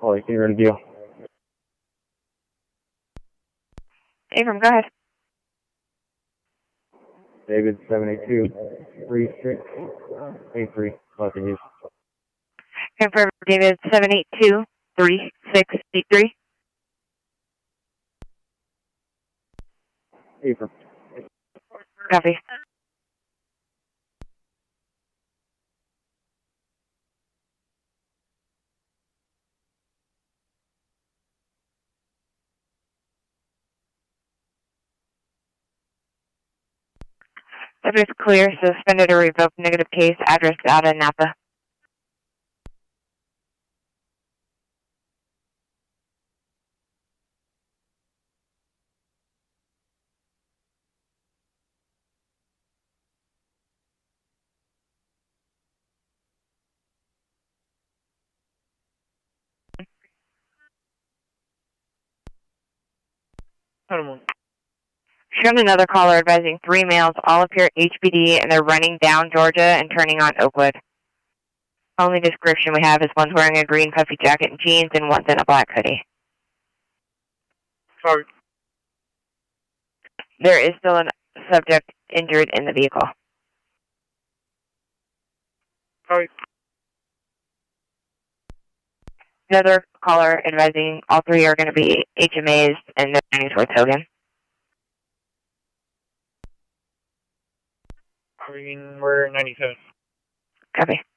Oh, you can ready to deal. Abram, go ahead. David 782-3683. Collecting you. Confirm David 782-3683. Abram. Copy. Subject clear, suspended or revoked negative case, address out of Napa. Shown another caller advising 3 males, all appear HBD, and they're running down Georgia and turning on Oakwood. Only description we have is one's wearing a green puffy jacket and jeans, and one's in a black hoodie. Sorry. There is still a subject injured in the vehicle. Sorry. Another caller advising all 3 are going to be HMAs, and they're heading towards Hogan. We're 97. Copy.